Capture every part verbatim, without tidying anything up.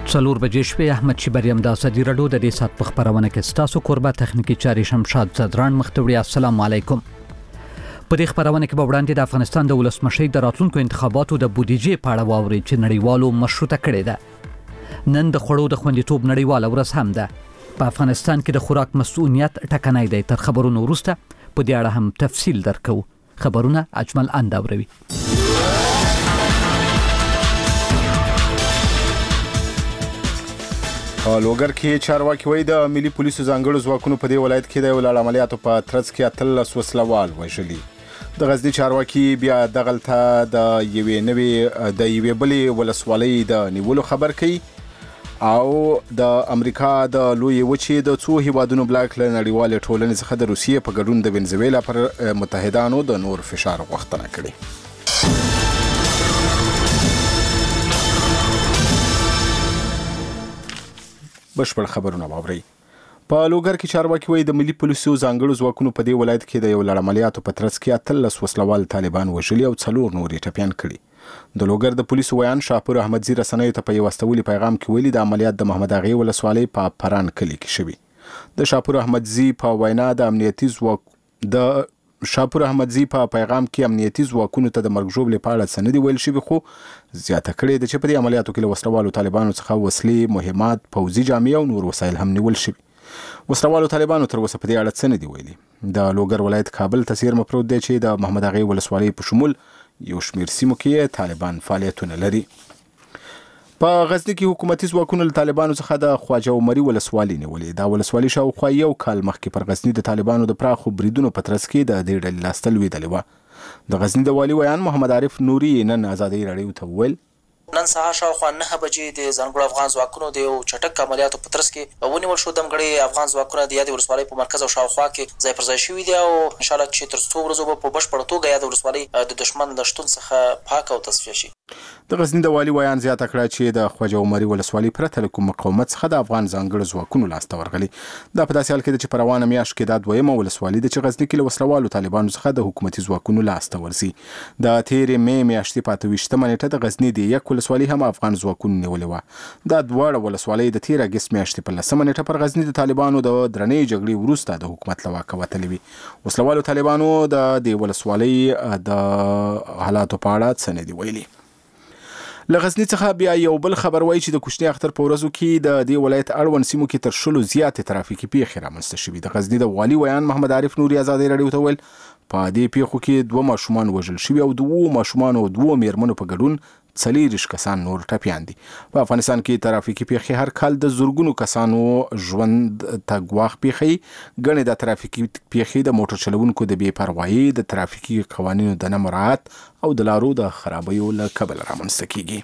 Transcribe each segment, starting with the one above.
څلور بجې شوې. احمد شیبریم د ازادي راډیو د دې سات په خبرونه کې ستاسو قربا تخنیکی چاري شمشاد زدران مختوړي. السلام علیکم. په دې خبرونه کې به وړاندې د افغانستان د ولسمشر د راتلونکو انتخاباتو د بودیجې په اړه واوري چې نړیوالو مشروطه کړې ده. نن د خوړو د خوندیتوب نړیواله ورځ هم ده. په افغانستان کې د خوراک مسؤلیت ټکنی دی. تر خبرونو وروسته په دې اړه هم تفصیل درکو. خبرونه اجمل انداوروي. لوګر کې چارواکي وایي د ملي پولیسو ځانګړو ځواکونو په دې ولایت کې د یو لړ عملیاتو په ترڅ کې اتلس وسلوال وژلي. د غزني چارواکي بیا دغلته د یوې نوې د یوې بلې ولسوالۍ د نیولو خبر کوي او د امریکا د لوی وچې د څو هیوادونو بلاک له نړیوال ټولنې څخه د روسیې په ګډون د وینزویلا پر متحدانو د نور فشار غوښتنه کړې. بشپړ خبرونه واورئ. په لوګر کې چارواکي وایي د ملي پولیسو ځانګړو ځواکونو په دې ولایت کې د یو لړ عملیاتو په ترڅ کې اتلس وسلوال طالبان وژلي او څلور نور یې ټپیان کړي. د لوګر د پولیسو ویان شاپور احمدزي رسنیو ته په یو استولي پیغام کې ویلي د عملیات د محمد اغې ولسوالۍ په پران کلي کې شوي. د شاپور احمدزي په وینا د امنیتي ځواک د شاپور احمدزي په پیغام کې امنیتي ځواکونو ته د مرګ ژوبلې په اړه څه نه دي ویل شوي، خو زیاته کړې ده چې په دې عملیاتو کې له وسلوالو طالبانو څخه وسلې، مهمات، پوځي جامې او نور وسایل هم نیول شوي. وسلوالو طالبانو تر اوسه په دې اړه څه نه دي ویلي. د لوګر ولایت کابل ته څیرمه پروت دی چې د محمد اغې ولسوالۍ په شمول یو شمېر سیمو کې طالبان فعالیتونه لري. په غزني کې حکومتي ځواکونو له طالبانو څخه د خواجه عمري ولسوالۍ نیولې. دا ولسوالۍ شاوخوا یو کال مخکې پر غزني د طالبانو د پراخو بریدونو په ترڅ کې د دې ډلې لاسته لوېدلې وه. د غزني د والي ویان محمد عارف نوري نن ازادي راډیو ته وویل نن سهار شاوخوا نه بجې د ځانګړو افغان ځواکونو د یو چټک عملیاتو په ترڅ کې ونیول شو. دمګړي افغان ځواکونه د یادې ولسوالۍ په مرکز او شاوخوا کې ځای پر ځای شوي دي او انشاءالله چې تر څو ورځو به په بشپړه توګه یادې ولسوالۍ د دښمن له شتون څخه پاک او تصفیه شي. د غزني د والي ویان زیاته کړه چې د خواجه عمري ولسوالۍ پرته له کوم مقاومت څخه د افغان ځانګړو ځواکونو لاسته ورغلي. دا په داسې حال کې ده چې په روانه میاشت کې دا دویمه ولسوالۍ ده چې غزني کې له وسلوالو طالبانو څخه د حکومتي ځواکونو لاسته ورځي. د تېرې مې میاشتې په اته ویشتمه نیټه د غزني د یک ولسوالۍ هم افغان ځواکونو نیولې وه. دا دواړه ولسوالۍ د تېر اګست میاشتې په لسمه نیټه پر غزني د طالبانو د درنې جګړې وروسته د حکومت له واکه وتلې وي. وسلوالو طالبانو د دې ولسوالۍ د حالاتو په اړه څه نه دي ویلي. له غزني څخه بیا یو بل خبر وایي چې د کوچني اختر په ورځو کې د دې ولایت اړوند سیمو کې تر شلو زیاتې ترافیکي پیښې رامنځته شوي. د غزني د والي ویان محمد عارف نوري ازادي راډیو ته وویل په دې پیښو کې دوه ماشومان وژل شوي او د اوو ماشومانو او دوو میرمنو په ګډون څلېرویشت کسان نور ټپیان دي. په افغانستان کې ترافیکي پیښې هر کال د زرګونو کسانو ژوند ته ګواښ پیښوي. ګڼې د ترافیکي پیښې د موټر چلوونکو د بې پروایۍ، د ترافیکي قوانینو د نه مراعات او د لارو د خرابیو له کبله رامنځته کیږي.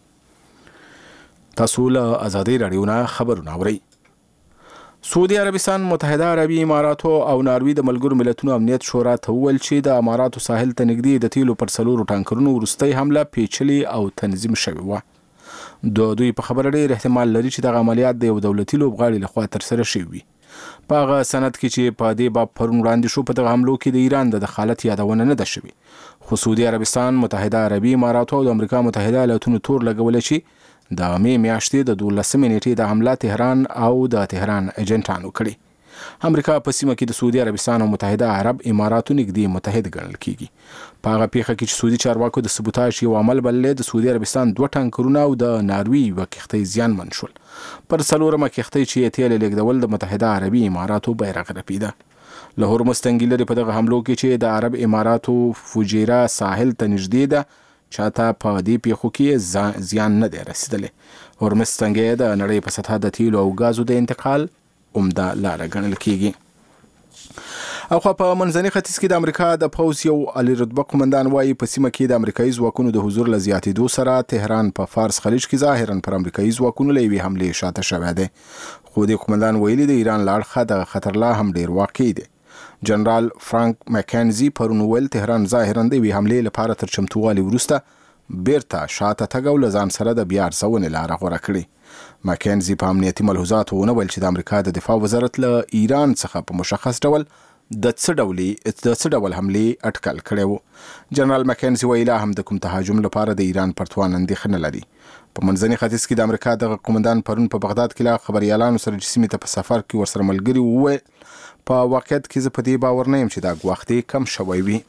تاسو له ازادي راډیو نه خبرونه اورئ. سعودي عربستان، متحده عربي اماراتو او ناروی د ملګرو ملتونو امنیت شورا ته وویل چې د اماراتو ساحل ته نږدې د تیلو پر څلورو ټانکرونو وروستۍ حمله پیچلې او تنظیم شوې وه. د دوی په خبره ډېر احتمال لري چې دغه عملیات د یو دولتي لوبغاړي لخوا ترسره شوي وي. په هغه سند کې چې په دې باب پرون وړاندې شو، په دغه حملو کې د ایران د دخالت یادونه نه ده شوې، خو سعودي عربستان، متحده عربي اماراتو او د امریکا متحده ایالاتونو تور لګولی چې د مې میاشتې د دولسمې نیټې د حمله تهران او د تهران ایجنټانو کړي. امریکا په سیمه کې د سعودي عربستان او متحده عرب اماراتو نږدې متحد ګڼل کیږي. په هغه پیښه کې چې سعودي چارواکو د سبوتاژ یو عمل بللی، د سعودي عربستان دوه ټانکرونه او د ناروی یوه کښتۍ زیانمن شول. پر څلورمه کښتۍ چې یې تیل لیږدول د متحده عربي اماراتو بیرغ رپیده. له هرمز تنګي لرې په دغه حملو کې چې د عرب اماراتو فوجیرا ساحل ته نږدې ده چاته په دې پیښو کې زیان نه دی رسیدلی. هرمز تنګی د نړۍ په سطحه د تیلو او ګازو د انتقال عمده لاره ګڼل کیږي. او خو په منځني ختیځ کې د امریکا د پوځ یو عالی رتبه قومندان وایي په سیمه کې د امریکایي ځواکونو د حضور له زیاتېدو سره تهران په فارس خلیج کې ظاهرا پر امریکایي ځواکونو له یوې حملې شاته شوی دی. خو د قومندان ویلي د ایران له اړخه د خطر لا هم ډېر واقع دی. جنرال فرانک مکینزي پرون ویل تهران ظاهرا د یوې حملې لپاره تر چمتووالي وروسته بیرته شاته تګ او له ځان سره د بیا ارزونې لاره غوره کړې. مکینزي په امنیتي ملحوظاتو ونه ویل چې د امریکا د دفاع وزارت له ایران څخه په مشخص ډول د څه ډولې د څه ډول حملې اټکل کړی و. جنرال مکنزي ویلا هم د کوم تهاجم لپاره د ایران پرتوان اندېښنه لري. په منځني ختیځ کې د امریکا دغه قومندان پرون په بغداد کې لا خبريالانو سره چې سیمې ته په سفر کې ورسره ملګري وویل په واقعیت کې زه په دې باور نه یم چې دا ګواښ کم شوی وي.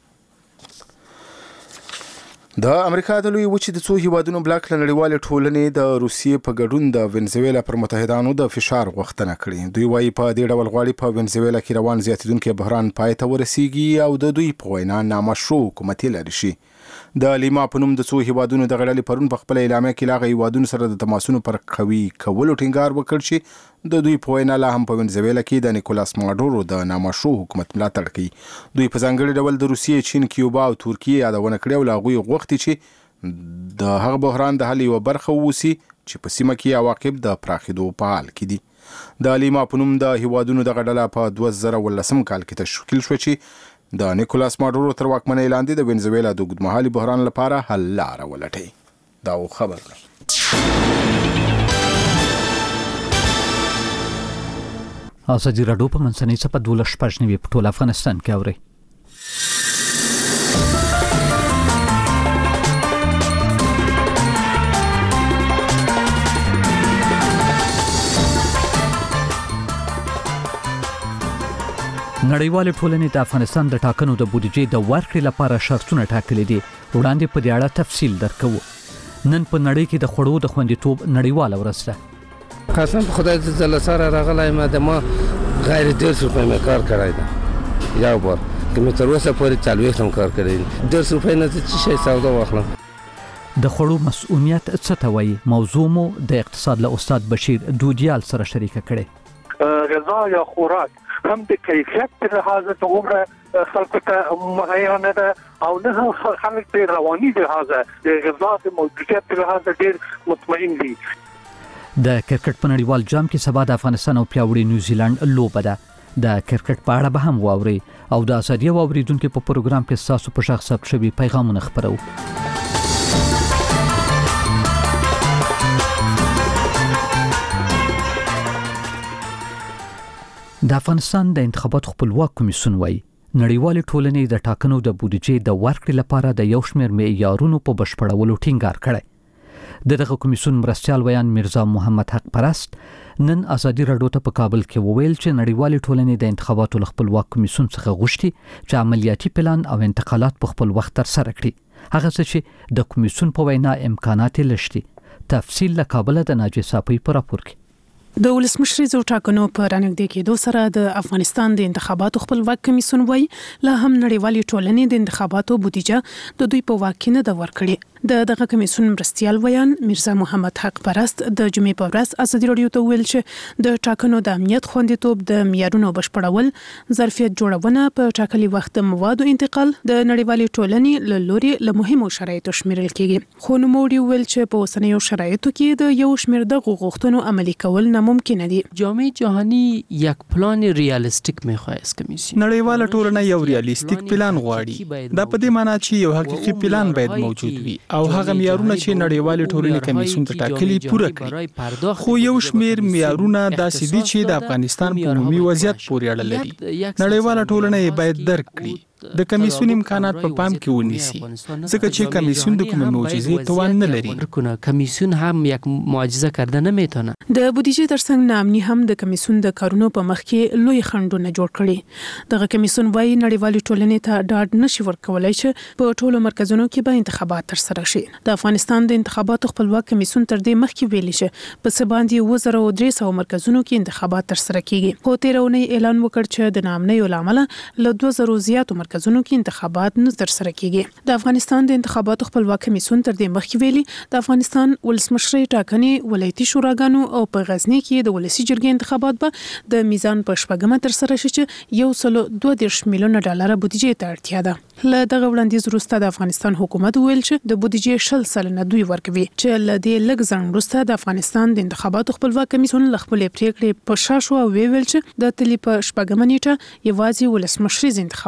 د امریکا د لوی وچې د څو هیوادونو بلاک له نړیوالې ټولنې د روسیې په ګډون د وینزویلا پر متحدانو د فشار غوښتنه کړې. دوی وایي په دې ډول غواړي په وینزویلا کې روان زیاتېدونکي بحران پای ته ورسیږي او د دوی په وینا نامشروع حکومتي لري شي. د لیما په نوم د څو هیوادونو د غړلې پرون په خپل اعلامیه کې لاغه هیوادونو سره د تماسونو پر قوي کولو ټینګار وکړ چې د دوی په وینا لا هم په وینزویلا کې د نیکولاس ماډورو د نامشروع حکومت ملاتړ کوي. دوی په ځانګړي ډول د روسیې، چین، کیوبا او ترکیې یادونه کړې او لا غوي غوښتي چې د هغه بحران د حل یو برخه ووسی چې په سیمه کې عواقب د پراخېدو په حال کې دي. د لیما په نوم د هیوادونو د غړله په دوه زره ولسم کال کې تشکیل شو چې د نیکولاس ماډورو تر واکمنۍ لاندې د وینزویلا د اوږدمهالي بحران لپاره حل لاره ولټوي. دا خبر ده. ازادي راډیو په منځنۍ څپه دولس شپږ نوي په ټول افغانستان کې اوري. نړیوال ټولنې د افغانستان د ټاکنو د بودیجې د ورکړې لپاره شرطونه ټاکلي دي. وړاندې په دې اړه تفصیل درکو. نن په نړۍ کې د خوړو د خوندیتوب نړیواله ورځ ده. قسم په خدای چې زل سره راغلی ما د ما غیر ډېر څه په کار کړی ده. یو بار که مې تر اوسه پورې څلوېښت هم کار کړی دی. ډېر څه په نه څه شي سودا واخلم. د خوړو مسؤلیت څه ته وایي؟ موضوع مو د اقتصاد له استاد بشیر دودیال سره شریکه کړې. غذا یا خوراک هم د کیفیت په لحاظ ته عمره خلکو ته مهیا نه ده او نه خلک په رواني لحاظ د غذا د موجودیت په لحاظ ډېر مطمئن دي. د کرکټ په نړیوال جام کې سبا د افغانستان او پیاوړي نیوزیلند لوبه ده. د کرکټ په اړه به هم واوري او د ازادي واوریدونکو په پروګرام کې تاسو په شخص ثبت شوي پیغامونه خبرو. د افغانستان د انتخاباتو خپلواک کمیسیون وایي نړیوال ټولنې د ټاکنو د بودیجې د ورکړې لپاره د یو شمېر معیارونو په بشپړولو ټینګار کړی. د دغه کمیسیون مرستیال ویان میرزا محمد حق پرست نن ازادي راډیو ته په کابل کې وویل چې نړیوال ټولنې د انتخاباتو خپلواک کمیسیون څخه غوښتي چې عملیاتي پلان او انتقالات په خپل وخت تر سره کړي. هغه څه چې د کمیسیون په وینا امکانات لشتي. تفصیل له کابل د ناجی صافی په راپور کې. د ولسمشریزو ټاکنو په رانږدې کېدو سره د افغانستان د انتخاباتو خپلواک کمیسیون وایي لا هم نړیوالې ټولنې د انتخاباتو بودیجه د دوی په واک کې نه ده ورکړې. د دغه کمیسیون مرستیال ویان میرزا محمد حق پرست د جمعې په ورځ ازادي راډیو ته ویل چې د ټاکنو د امنیت خوندیتوب د معیارونو بشپړول، ظرفیت جوړونه، په ټاکلي وخت موادو انتقال د نړیوالې ټولنې له لوري له مهمو شرایطو شمیرل کیږي. خو نوموړي ویل چې په اوسنیو شرایطو کې د یو شمېر دغو غوښتنو عملي کول ناممکن دي. جامعه جهانی یک پلان ریالیستیک میخواد از کمیسیون. نړیواله ټولنه یو ریالیستیک پلان غواړي. دا په دې معنی چې یو حقيقي پلان باید موجود وي او هغه معیارونه چې نړیوالې ټولنې کمیسیون ته ټاکلي پوره کړي. خو یو شمېر معیارونه داسې دي چې د افغانستان په عمومي وضعیت پورې اړه لري. نړیواله ټولنه باید درک کړي د کمیسیون امکانات په پام کې ونیسي ځکه چې کمیسیون د کومې معجزې توان نه لري. کمیسیون هم یک معجزه کرده نمیتونه. د بودیجې ترڅنګ نامني هم د کمیسیون د کارونو په مخ کې لوی خنډونه جوړ کړي. دغه کمیسیون وايي نړیوالې ټولنې ته ډاډ نشي ورکولای چې په ټولو مرکزونو کې به انتخابات ترسره شي. د افغانستان د انتخاباتو خپلواک کمیسیون تر دې مخکې ویلي چې په څه باندې اووه زره درې سوه مرکزونو کې انتخابات ترسره کیږي. خو تېره اونۍ اعلان وکړ چې د نامنیو له امله له دوه زرو زیاتو مرکزونو کې انتخابات نه ترسره کیږي. د افغانستان د انتخاباتو خپلواک کمیسیون تر دې مخکې ویلي د افغانستان ولسمشري ټاکنې ولایتي شوراګانو او په غزنی کې د ولسی جرګې انتخابات به د میزان په شپږمه ترسره شي چې یو سل دوه دېرش میلیونه ډالر بودیجې ته اړتیا ده. له دغه وړاندیز وروسته د افغانستان حکومت ویل چې د بودیجې شل سلنه دوی ورکوي چې له دې لږ ځنډ وروسته د افغانستان د انتخاباتو خپلواک کمیسیون له خپلې پریکړې په شا شو او ویل چې د تلې په شپږمه نیټه یوازې ولسمشري انتخابات ترسره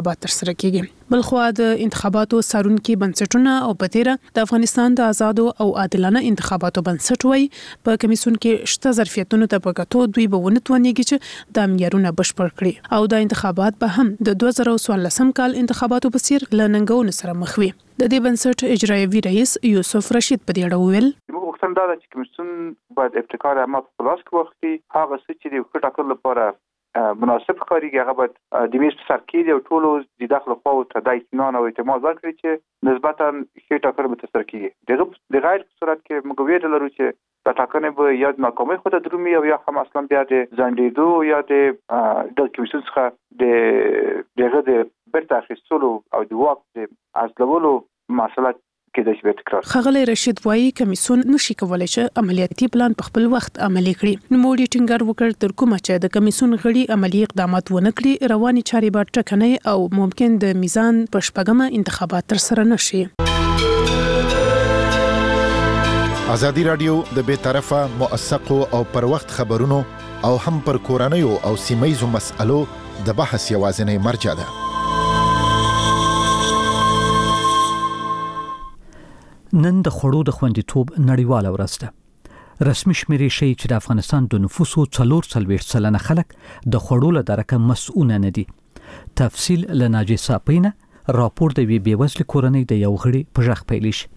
سره کیږي. بلخوا د انتخاباتو سارونکي بنسټونه او په تیره د افغانستان د آزادو او عادلانه انتخاباتو بنسټ وای په کمیسون کې شته ظرفیتونو ته په کتو دوی به ونتونیږي چې د معیارونه بشپړ کړي او د انتخابات به هم د دوه زره څوارلسم کال انتخاباتو په څیر لننګون سره مخ وي. د دې بنسټ اجرایوي رئیس یوسف رشید په دې اړه وویل موږ وختم دا چې کمیسون باید ابتکار عامه په خلاص کې وختي هغه څه چې د ټاکلو لپاره مناسب ښکارېږي هغه باید د میز په سر کې د ټولو د داخله خواو ته د اطمینان او اعتماد ورکړي چې نسبتا ښې ټاکنې به ترسره کیږي. دغه د غیر په صورت کې موږ ویل لرو چې د ټاکنې به یا د ناکامۍ خو ته درومي او یا هم اصلا بیا د ځنډېدو یا د د کمیسیون څخه د دغه د بیرته اخیستلو او د واک د عزلولو مسله خغلی رشید وایي کمیسون نشي کولای چې عملیاتي پلان په خپل وخت عملي کړي. نو موږ ټینګار وکړ تر کومه چې د کمیسون غړي عملی اقدامات ونه کړي رواني چارې به ټکنۍ او ممکن د میزان په شپږمه انتخابات تر سره نشي. ازادي رادیو د بې طرفه موثقو او پر وخت خبرونو او هم پر کورنیو او سیمایي مسألو د بحث یوازینی مرجع ده. نن د خوړو د خوندیتوب نړیواله ورځ ده. رسمي شمیرې ښیي چې د افغانستان د نفوسو څلور څلوېښت سلنه خلک د خوړو له درکه مسؤونه نه دي. تفصیل له ناجي صاپینه راپور د یوې بېوزلې کورنۍ د یو غړي په غږ پیل شي.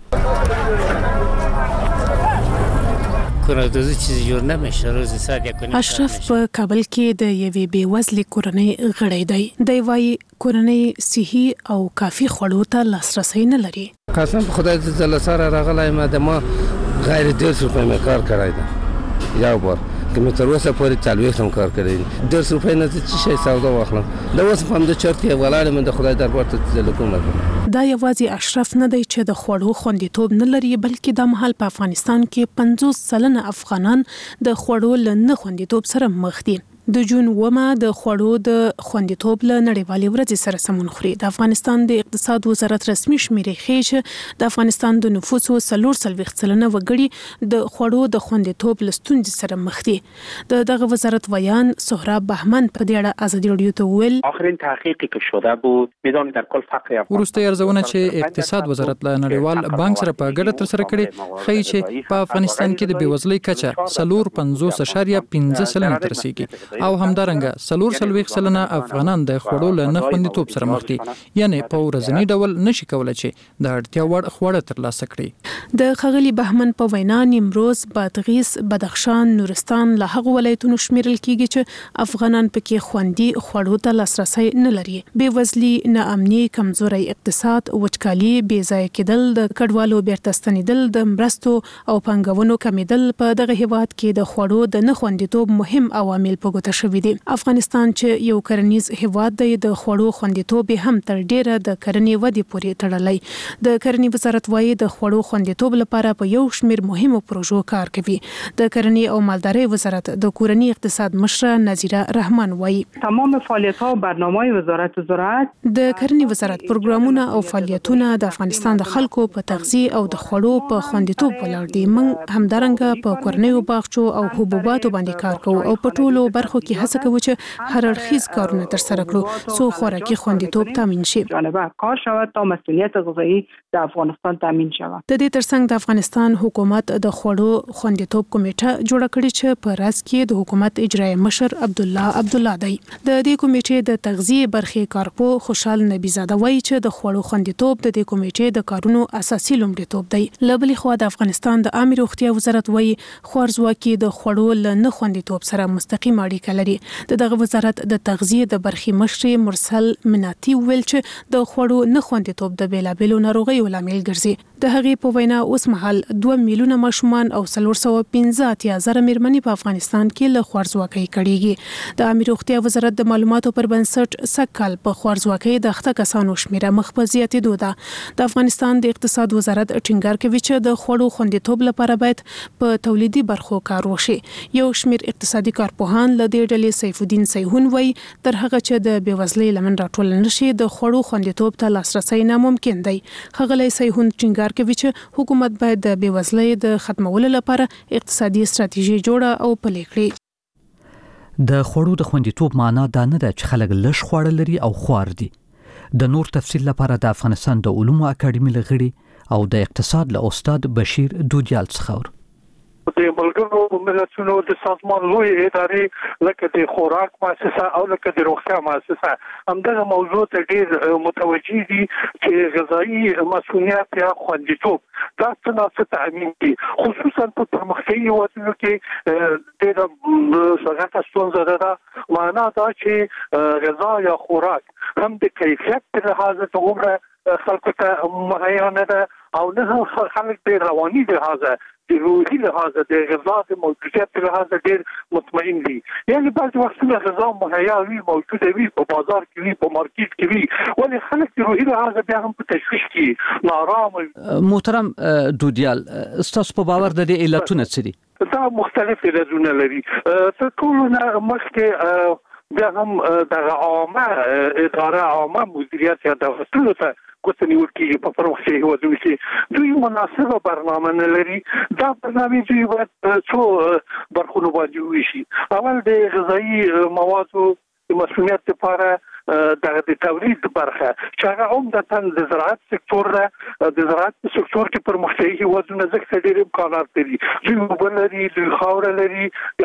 اشرف په کابل کې د یوې بېوزلې کورنۍ غړی دی. دی وايي کورنۍ صحي او کافي خوړو ته لاسرسی نه لري. قسم په خدای دې زله سره راغلی ما د ما غیر ډېر روپۍ مې کار کړی دی یو بار که مې تر اوسه پورې څلوېښت هم کار کړی دی. ډېر روپۍ نه زه څه شی سودا واخلم د اوس په همدې چرت کې ولاړ یم د خدای دربار ته زه کوم نه. دا یوازې اشرف نه دی چې د خوړو خوندیتوب نه لري بلکې د مهال په افغانستان کې پنځوس سلنه افغانان د خوړو له نه خوندیتوب سره مخ دي. د جون ومه د خوړو د خوندیتوب له نړیوالې ورځې سره سمون خوري. د افغانستان د اقتصاد وزارت رسمي شمیرې ښیي چې د افغانستان د نفوسو څلور څلوېښت سلنه وګړي د خوړو د خوندیتوب له ستونزې سره مخ دي. د دغه وزارت ویان سهراب بهمن په دې اړه ازادي رادیو ته وویل آخرین تحقیقی که شده بود میزان در کل فقر وروسته ارزونه چې اقتصاد وزارت له نړیوال بانک سره په ګډه ترسره کړې ښیي چې په افغانستان کې د بېوزلۍ کچه څلور پنځوس اعشاریه پنځه سلنه ته رسیږي او همدارنګه څلور څلوېښت سلنه افغانان د خوړو له نه خوندیتوب سره مخ دي. یعنی په ورځني ډول نشي کولای چې د اړتیا وړ خواړه ترلاسه کړي. د ښاغلي بهمن په وینا نیمروز، بادغیس، بدخشان، نورستان له هغو ولایتونو شمیرل کیږي چې افغانان پکې خوندي خوړو ته لاسرسی نه لري. بېوزلي، ناامني، کمزوري اقتصاد، وچکالي، بې ځایه کېدل، د کډوالو بیرته ستنېدل، د مرستو او پانګونو کمیدل په دغه هیواد کې د خوړو د نه خوندیتوب مهم عوامل په ګوته شوي دي. افغانستان چې یو کرنیز هیواد دی د خوړو خوندیتوب هم تر ډیره د کرنې ودې پورې تړلی. د کرنې وزارت وايي د خوړو خوندیتوب لپاره په یو شمیر مهمو پروژو کار کوي. د کرنې او مالدارۍ وزارت د کورنی اقتصاد مشره نظیره رحمان وايي تمام فعالیت‌ها و برنامه‌های وزارت زراعت د کرنې وزارت پروګرامونه او فعالیتونه د افغانستان د خلکو په تغذیه او د خوړو په خوندیتوب ولاړ دي. موږ همدارنګه په کورنیو باغچو او حبوباتو باندې کار کوو او په ټولو برخو کې هڅه کوي چې هر اړخیز کارونه ترسره کړو څو خوراکي خوندیتوب تامین شي. جانبه کار شود تا مسئولیت غذایی د افغانستان تامین شود. د دې ترڅنګ د افغانستان حکومت د خوړو خوندیتوب کمیټه جوړه کړې چې په راس کې د حکومت اجرایی مشر عبد الله عبد الله دی. د دې کمیټې د تغذیه برخې کارپو خوشحال نبی زاده وایي چې د خوړو خوندیتوب د دې کمیټې د کارونو اساسي لومړیتوب دی. له بلې خوا د افغانستان د عامه روغتیا وزارت وایي خوارزواکي د خوړو له نه خوندیتوب سره مستقیم اړیکه لري. د دغه وزارت د تغذیه د برخې مشر مرسل مناتی ویل چې د خوړو نه خوندیتوب د بیلابېلو ناروغیو لامل ګرځي. د هغې په وینا اوس مهال دوه میلیونه ماشومان او څلور سوه پنځه اتیا زره مېرمنې په افغانستان کې له خوارزواکۍ کړېږي. د عامه روغتیا وزارت د معلوماتو پر بنسټ سږکال په خوارزواکۍ د اخته کسانو شمیره مخ په زیاتېدو ده. د افغانستان د اقتصاد وزارت ټینګار کوي چې د خوړو خوندیتوب لپاره باید په تولیدي برخو کار وشي. یو شمیر اقتصادي کارپوهان له دې ډلې سیف الدین سیهون وایي تر هغه چې د بېوزلۍ لمن راټول نشي د خوړو خوندیتوب ته لاسرسی ناممکن دی. ښاغلی سیهون ټینګار کوي چې حکومت باید د بېوزلۍ د ختمولو لپاره اقتصادي ستراتیژي جوړه او پلي کړي. د خوړو د خوندیتوب معنا دا نه ده چې خلک لږ خواړه لري او خوار دي. د نور تفصیل لپاره د افغانستان د علومو اکاډمي لغړي او د اقتصاد له استاد بشیر دودیال څخه د ملګرو ملتونو د سازمان لوی ادارې لکه د خوراک مؤسسه او لکه د روغتیا مؤسسه همدغه موضوع ته ډېر متوجي دي چې غذایی مسؤلیت یا خوندیتوب دا څنګه تامین دي خصوصا په پرمختللي هیوادونو کې ډېر څنګه ستونزه ده معنا دا چې غذا یا خوراک هم د کیفیت په لحاظ ته عمره خلکو ته مهیا نه ده او نه خلک د رواني لحاظه د روحي لحاظ د غذا د موجودیت په لحاظ ډېر مطمئن دي یعنی بعض وختونه غذا مهیا وي موجوده وي په بازار کې وي په مارکیټ کې وي ولې خلک د روحي لحاظ بیا هم په تشویش کې نارام. محترم دودیال ستاسو په باور د دې علتونه څه دي؟ دا مختلف علتونه لري. تر ټولو نه مخکې بیا هم د عامه اداره عامه مدیریت یا دولتونو ته کوتنی ورکی په پروسه هیوادونو کې دوی مناسبه برنامه نه لري. دا برنامه دوی باید څو برخونو باندې وشي. اول د غذایی موادو د مسؤلیت لپاره د تولید برخه چې هغه عمدتاً د زراعت سکتور ده. د زراعت سکتور کې پرمختللي هیوادونه ځکه ډېر امکانات لري. دوی اوبه لري، دوی خاوره لري، د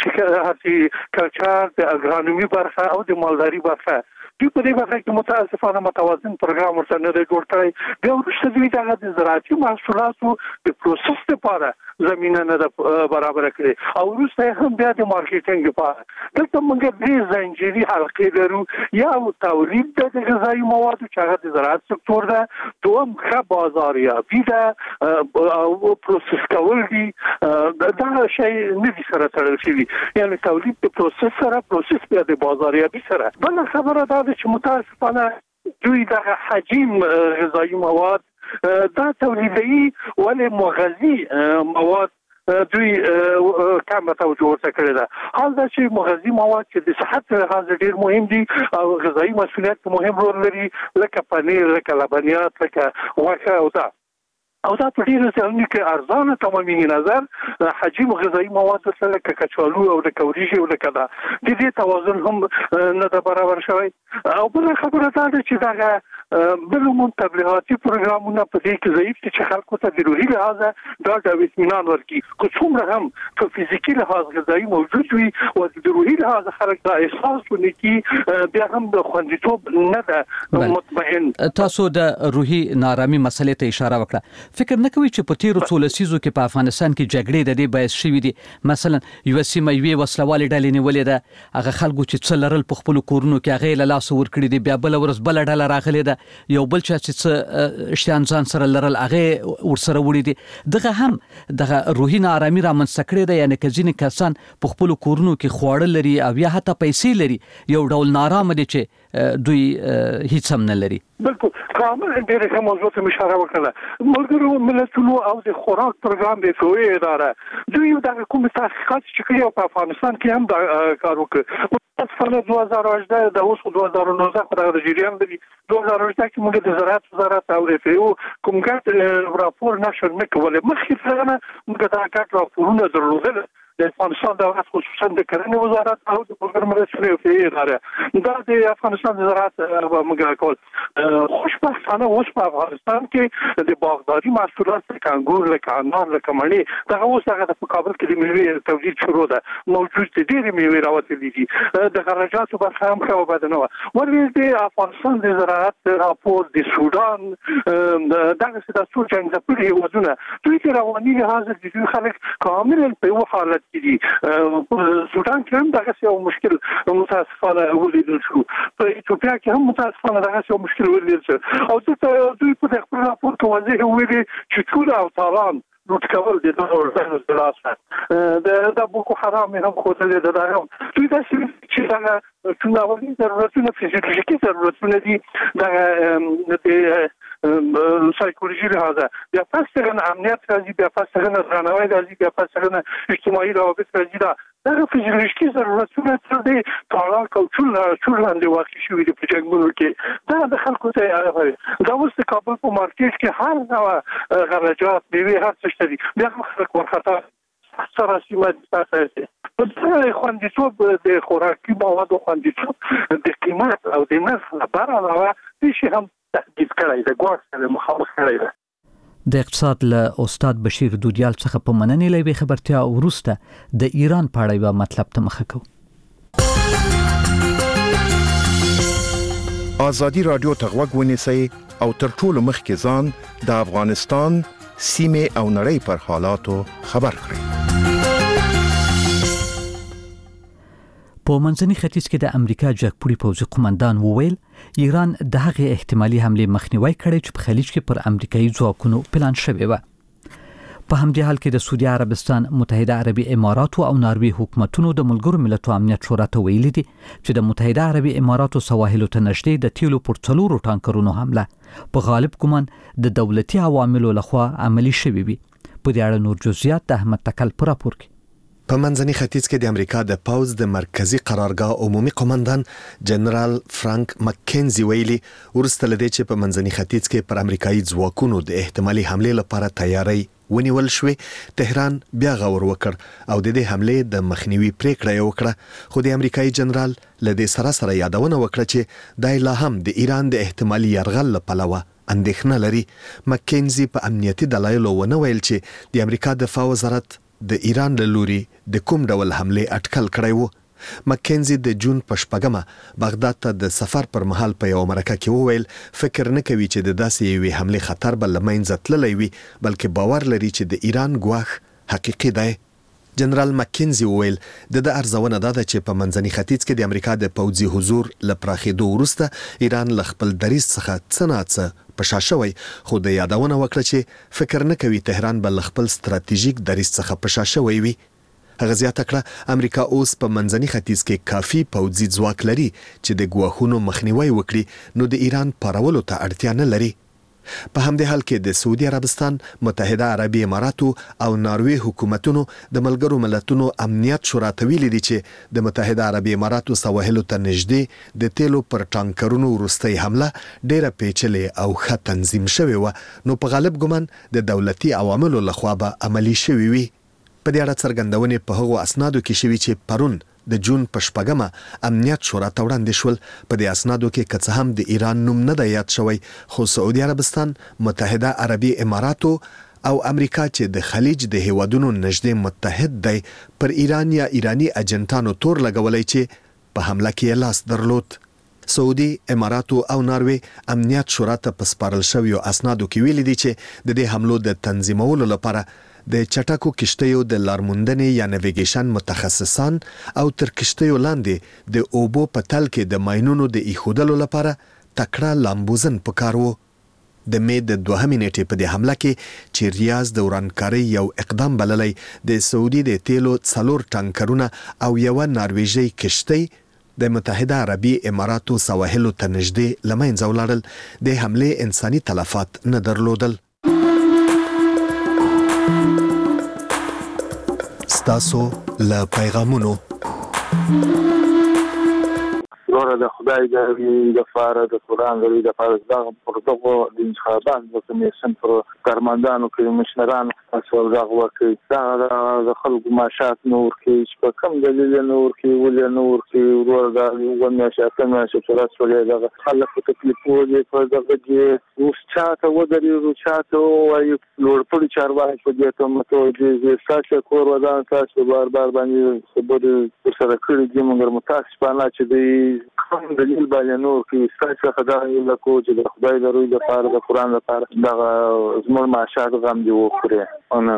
هارتیکلچر د اګرانومي برخه او د مالداري برخه دوی په دې برخه کې متاسفانه متوازن پروګرام ورته نه دی جوړ کړی. بیا وروسته دوی دغه د زراعتي محصولاتو د پروسس لپاره زمینه نه ده برابر کړې او وروسته هم بیا د مارکیټینګ لپاره دلته موږ درې زنجیري حلقې لرو. یو تولید د غذایی موادو چې هغه د زراعت سکتور ده، دوم ښه بازاریابي ده او پروسس کول دي. دا شی نه دي سره تړل شوي، یعنی تولید د پروسس سره، پروسس بیا د بازاریابي سره. بله خبره دا چې متاسفانه دوی د حجم غذایی مواد دا تولیدي ولې مغذي مواد دوی کم توجه ورته کړی ده. حال دا چې مغذي مواد چې د صحت لحاظ ډېر مهم دي او غذایی مسؤلیت مهم رول لري لکه پنیر، لکه لبنیات، لکه غوښه او دا او دا په ډیرو ځایونو کې ارزانه تمامي نظر حجم غذایی مواد سره لکه کچالو او د کوریجي او لکه دا د دې توازن هم نه د برابر شوی. او بل خبره دا ده چې دا بل مون تبلیغاتي پروګرامونه په دې کې ضعیف دي چې خلکو ته د روحي لحاظ دا د اطمینان ورکړي. که څومره هم په فزیکي لحاظ غذایی موجود وي او د روحي لحاظ خلک دا احساس ونکړي بیا هم د خوندیتوب نه ده مطمئن. تاسو د روحي نارامي مسلې ته اشاره وکړه. فکر نه کوي چې په تیرو څو لسیزو کې په افغانستان کې جګړې د دې باعث شوې دي؟ مثلا یو سیمه یوې وسلوالې ډلې نیولې ده، هغه خلکو چې څه لرل په خپلو کورونو کې هغه له لاسه ورکړي دي، بیا بله ورځ بله ډله راغلې ده، یو بل چا چې څه شیان ځان سره لرل هغه ورسره وړي دي. دغه هم دغه روحي ناارامي رامنځته کړې ده. یعنې که ځینې کسان په خپلو کورونو کې خواړه لري او یا حتی پیسې لري، یو ډول نارامه دي چې دوی هیڅ هم نه لري. بالکل کامل ډېر ښه موضوع ته اشاره وکړه. ملګرو ملتونو او د خوراک پروګرام د فوې اداره دوی د کوم تحقیقات چې کوي په افغانستان کې هم دا کار وکړ. متاسفانه دوه هزار و هجده د اوس دوه هزار و نوزده خو د جریان دی دوه هزار و هجده کې موږ د زراعت وزارت او اف ای او کوم ګډ راپور نشر نه کولای. مخکې څنګه موږ دا ګډ راپورونه درلودل د افغانستان دولت خصوصا د کرنې وزارت او د پروګرام رسمي او فعالي اداره دا د افغانستان د زراعت موږ کول. خوشبختانه اوس په افغانستان کې د باغداري محصولات لکه انګور، لکه انار، لکه مڼې دغه اوس هغه د کابل کې د میوې تولید شروع ده، موجود دي ډېرې میوې راوتلې دي. د خراجاتو برخه هم ښه وبد نه وه. ولې د افغانستان د زراعت راپور د سودان دغسې دا څو جنګ ځپلي هېوادونه دوی د رواني لحاظ د دوی خلک کاملا په یو حالت دي. سودان کې هم دغه یو مشکل متاسفانه ولیدل شو، په ایتوپیا کې هم متاسفانه دغه یو مشکل ولیدل شو او دوی په خپل راپور کې واضح ویلي چې ټول اوطالان لوټ کول د دغه ورځو د بوکو حرام هم خوتل د دغه دوی دا چې دغه ټول ضرورتونه فزیولوژیکي ضرورتونه دي د سایکولوژي لحاظه بیا پس څنګه امنیت راځي، بیا پس څنګه درناوی راځي، بیا پس څنګه اجتماعي روابط راځي. دا دغه فزیولوژیکي ضرورتونه تر دې تالاک او ټول ټول باندې واقع شوي دي په جنګونو کې. دا د خلکو ته دا اوس د کابل په مارکیټ کې هر ډول غراجات میوې هر څه شته دي، بیا خلک ورخطا سره سیمه تاسو په خوندیتوب د خوراکي موادو خوندیتوب د قیمت او د نرخ لپاره علاوه هیڅ هم تهدید کړی د ګواښ سره مخامخ کړی دی. د اقتصاد له استاد بشیر دودیال څخه په مننې لوي خبرتیا وروسته د ایران په اړه یو مطلب ته مخه کوو. آزادی رادیو ته غوږ ونیسئ او تر ټولو مخکې ځان د افغانستان سیمې او نړۍ پر حالاتو خبر کړئ. په منځني ختیځ کې د امریکا جګپوړي پوځي قومندان وویل ایران د هغې احتمالي حملې مخنیوي کړی چې په خلیج کې پر امریکایي ځواکونو پلان شوی و. په همدې حال کې د سعودي عربستان، متحده عربي اماراتو او ناروې حکومتونو د ملګرو ملتونو امنیت شورا ته ویلي دي چې د متحده عربي اماراتو سواحلو ته نږدې د تیلو پر څلورو ټانکرونو حمله په غالب ګمان د دولتي عواملو لخوا عملي شوې وي. په دې اړه نور جزئیات د احمد تکل په راپور کې. په منځني ختیځ کې د امریکا د پوځ د مرکزی قرارګاه عمومي قومندان جنرال فرانک مکینزي ویلي ورسته لدې چې په منځني ختیځ کې پر امریکایي ځواکونو د احتمالي حملې لپاره تیاری ونیول شوې، تهران بیا غور وکړ او د دې حملې د مخنیوي پریکړه وکړه. خو د امریکایي جنرال لدې سره سره یادونه وکړه چې دای لا هم د ایران د احتمالي یرغل لپاره اندېښنه لري. مکینزي په امنیتي دلایلو ونه ویل چې د امریکا دفاع وزارت د ایران له لوري د کوم ډول حملې اټکل کړی وو. مکینزي د جون په شپږمه بغداد ته د سفر پر مهال په یو مرکه کې وویل فکر نه کوي چې د داسې یوې حملې خطر به له منځه تللی وي، بلکې باور لري چې د ایران ګواښ حقیقي دی. جنرال مکینزي وویل د د ارزونه دا ده چې په منځني ختیځ کې د امریکا د پوځي حضور له پراخېدو وروسته ایران له خپل دریځ څخه څه ناڅه په شا شوی، خو د یادونه وکړه چې فکر نه کوي تهران به له خپل ستراتیژیک دریځ څخه په شا شوی وي. هغه زیاته کړه امریکا اوس په منځني ختیځ کې کافي پوځي ځواک لري چې د ګواښونو مخنیوي وکړي، نو د ایران پارولو ته اړتیا نه لري. په همدې حال کې د سعودي عربستان، متحده عربي اماراتو او ناروې حکومتونو د ملګرو ملتونو امنیت شورا ته ویلي دي چې د متحده عربي اماراتو سواحلو ته نږدې د تیلو پر ټانکرونو وروستۍ حمله ډیره پیچلې او ښه تنظیم شوې وه، نو په غالب ګمان د دولتي عواملو لخوا به عملي شوې وي. په دې اړه څرګندونې په هغو اسنادو کې شوي چې پرون د جون په شپږمه امنیت شورا ته وړاندې شول. په دې اسنادو کې که څه هم د ایران نوم نه دی یاد شوی، خو سعودي عربستان، متحده عربي اماراتو او امریکا چې د خلیج د هیوادونو نږدې متحد دی پر ایران یا ایرانی اجنټانو تور لګولی چې په حمله کې لاس درلود. سعودي، اماراتو او ناروې امنیت شورا ته په سپارل شویو اسنادو کې ویلي دي چې د دې حملو د تنظیمولو لپاره د چټکو کشتیو د لارموندنې یا نیویګیشن متخصصان او تر کشتیو لاندې د اوبو په تل کې د ماینونو د ایښودلو لپاره تکړه لامبوزن پکار وو. د می د دوهمې نیټې په دې حمله کې چې ریاض د ورانکارۍ یو اقدام بللی، د سعودي د تیلو څلور ټانکرونه او یوه نارویژۍ کشتۍ د متحده عربي اماراتو سواحلو ته نږدې له منځه ولاړل. د حملې انساني تلفات نه درلودل. ستاسو له پیغامونو لوړه د خدای د لپاره د قرآن د لپاره دغه پر دغه د انتخابات د کمیسیون پر کارمندانو کې مشرانو تاسو دغه وکړي دا د خلکو معاشات نور کې چې په کوم دلیل نور کې ولې نور کې ورور دا یو معاشات نه شي چې راځي دغه خلک تکلیف ولې په دغه کې اوس چاته ودرې چاته وایي لوړ په چارواکي په دې ته متوجه ساتي کور ودان تاسو بار بار باندې خبرې سره کړې دي موږ متاسفانه چې دی کوم دلیل باندې نور کې ستاسو خدای له کو چې د خدای د روی لپاره د قرآن لپاره دغه زموږ معاشات غم دی وکړي.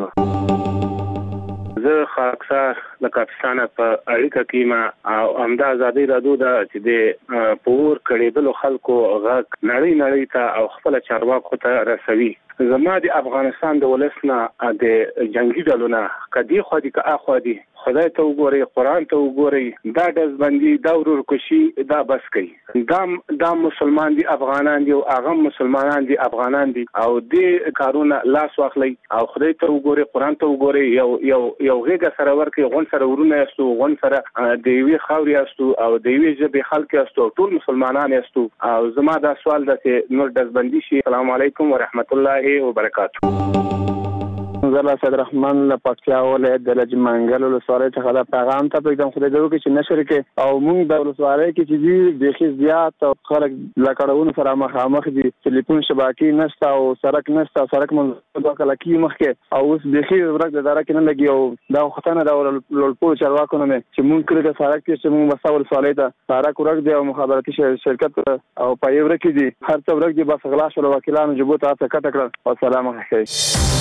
زه خاکسار د پاکستان په اړیکه کې ما او امدا آزادي رادیو دا چې د پور کړيدلو خلکو غږ نړۍ نړۍ ته او خپل چارواکو ته رسوي. زما د افغانستان د ولسنا د جنگي ډلونه کدي خو دي که اخو دي خدای ته وګوري، قرآن ته وګوري، دا دزبندي دا ورور کوشي دا بس کوي. دا دا مسلمان دي، افغانان دي او هغه مسلمانان دي، افغانان دي او دې کارونه لاس واخلي او خدای ته وګوري، قرآن ته وګوري، یو یو یو غیګه سره ورکي، غون سره ورونه یاستو، غون سره د یوې خاورې یاستو او د یوې ژبې خلک یاستو، ټول مسلمانان یاستو. او زما دا سوال ده چې نور دزبندي شي. السلام علیکم ورحمت الله وبرکاته. زلا سید رحمان له پکتیا ولایت د لجمنګل ولسوالۍ څخه دا پیغام ته پیغام خدای دې وکړي چې نشر کې او موږ د ولسوالۍ کې چې دي بيخي زیات او خلک لکړون سره مخامخ دي ټلیفون شبکې نشته او سړک نشته سړک مونږ د کلکی مخ کې او اوس بيخي ورک د دارا کې نه لګي او دا ختنه دا لولپور چلواکو نه چې موږ کړه د سړک کې چې موږ بس ولسوالۍ ته سړک ورک دی او مخابراتي شرکت او پای ورک دي هر څه ورک دي بس غلا شول وکیلانو جبوت تاسو کټ کړ او سلام علیکم.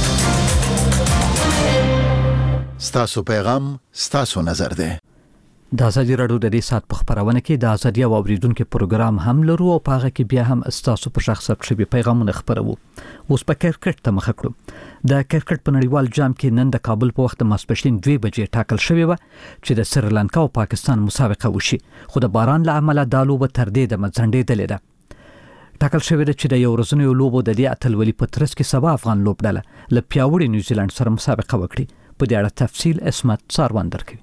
ستاسو پیغام ستاسو نظر دی. د ازادي راډیو د دې سات په خبرونه کې د ازادي او اوریدونکو پروګرام هم لرو او پاغه کې بیا هم ستاسو په شخص شبي پیغامونه خبرو. اوس په کرکټ ته مخ کړو. د کرکټ په نړیوال جام کې نن د کابل په وخت ماسپښین دوه بجې ټاکل شوی و چې د سریلانکا او پاکستان مسابقه وشي خو د باران له امله د لوبه تر دې د مځنډېدلې ده. ټاکل شوی دی چې د یو ورځنیو لوبو د دې اتلولي په ترڅ کې سبا افغان لوبډله له پیاوړي نیوزیلند سره مسابقه وکړي. په دې اړه تفصیل اسمت څاروان درکوي.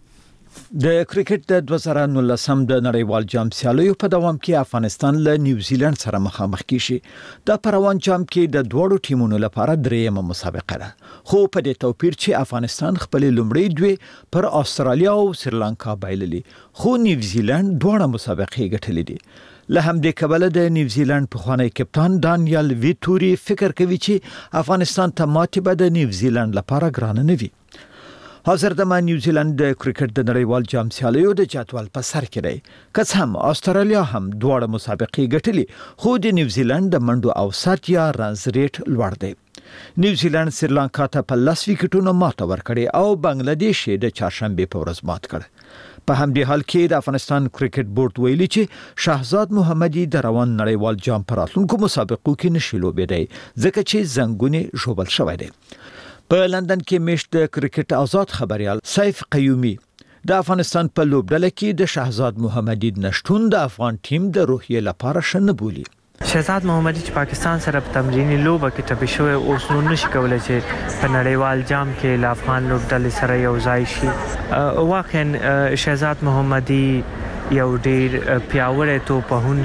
د کرکټ د دوه زره نولسم د نړیوال جام سیالیو په دوام کې افغانستان له نیوزیلند سره مخامخ کیږي. د پروان جام کې د دوړو ټیمونو لپاره دریمه مسابقه ده خو په دې توپیر چې افغانستان خپل لومړی دوی پر استرالیا او سریلانکا بایللې خو نیوزیلند دوه مسابقې ګټلې دي. له همدې کبله د نیوزیلند پخوانی کپتان دانیال ویټوري فکر کوي چې افغانستان ته ماتې به د نیوزیلند لپاره ګرانه نه وي. حاضر د نیوزیلند د کرکټ د نړیوال جام سیالیو د جدول په سر کې دی. که هم استرالیا هم دوه مسابقې ګټلې خو د نیوزیلند د منډو اوسط یا رنز ریټ لوړ دی. نیوزیلند سریلانکا ته په لاس وکټونو ماته ورکړي او بنگلاديش د چهارشنبه په ورځ مات کړ. په همدې حال کې د افغانستان کرکټ بورډ ویلي چې شهزاد محمدي د روان نړیوال جام پر راتلونکو مسابقو کې نشي لوبېدای ځکه چې زنګونه ژوبل شوی دی. په لندن کې مشت د کرکټ آزاد خبريال سیف قیومي د افغانستان په لوبډله کې د شهزاد محمدي نشټون د افغان ټیم د روحیې لپاره شنه بولی. شهزاد محمدي چې پاکستان سره په تمرینی لوبه کې ټپي شوی اوس نو نشي کولای چې په نړیوال جام کې ل افغان لوبډلې سره یو ځای شي. واقعا شهزاد محمدي یو ډیر پیاوړی توپهون